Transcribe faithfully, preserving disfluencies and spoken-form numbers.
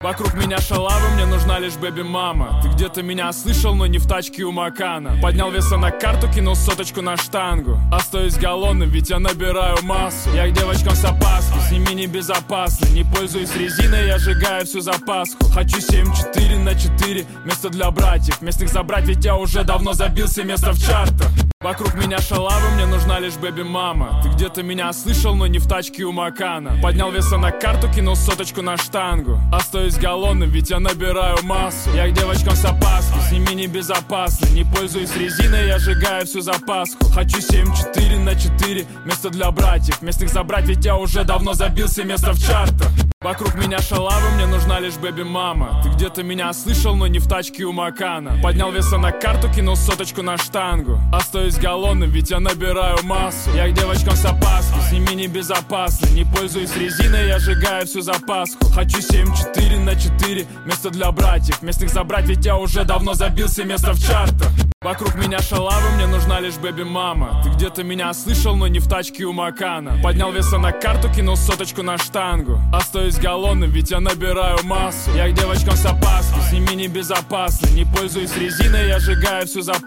Вокруг меня шалавы, мне нужна лишь бэби-мама. Ты где-то меня слышал, но не в тачке у Макана. Поднял веса на карту, кинул соточку на штангу. Остаюсь голодным, ведь я набираю массу. Я к девочкам с опаской, с ними небезопасно. Не пользуюсь резиной, я сжигаю всю запаску. Хочу семь четыре на четыре, место для братьев. Местных забрать, ведь я уже давно забился место в чартах. Вокруг меня шалавы, мне нужна лишь бэби-мама. Ты где-то меня слышал, но не в тачке у Макана. Поднял веса на карту, кинул соточку на штангу. Остаюсь голодным, ведь я набираю массу. Я к девочкам с опаской, с ними небезопасно. Не пользуюсь резиной, я сжигаю всю запаску. Хочу семь четыре на четыре, место для братьев. Местных забрать, ведь я уже давно забился место в чартах. Вокруг меня шалавы, мне нужна лишь бэби-мама. Ты где-то меня слышал, но не в тачке у Макана. Поднял веса на карту, кинул соточку на штангу. Остаюсь голодным, ведь я набираю массу. Я к девочкам с опаской, с ними небезопасно. Не пользуюсь резиной, я сжигаю всю запаску. Хочу семь четыре на четыре, место для братьев. Местных забрать, ведь я уже давно забился место в чартах. Вокруг меня шалавы, мне нужна лишь бэби-мама. Ты где-то меня слышал, но не в тачке у Макана. Поднял веса на карту, кинул соточку на штангу. Остаюсь голодным, ведь я набираю массу. Я к девочкам с опаской, с ними небезопасно. Не пользуюсь резиной, я сжигаю всю запаску.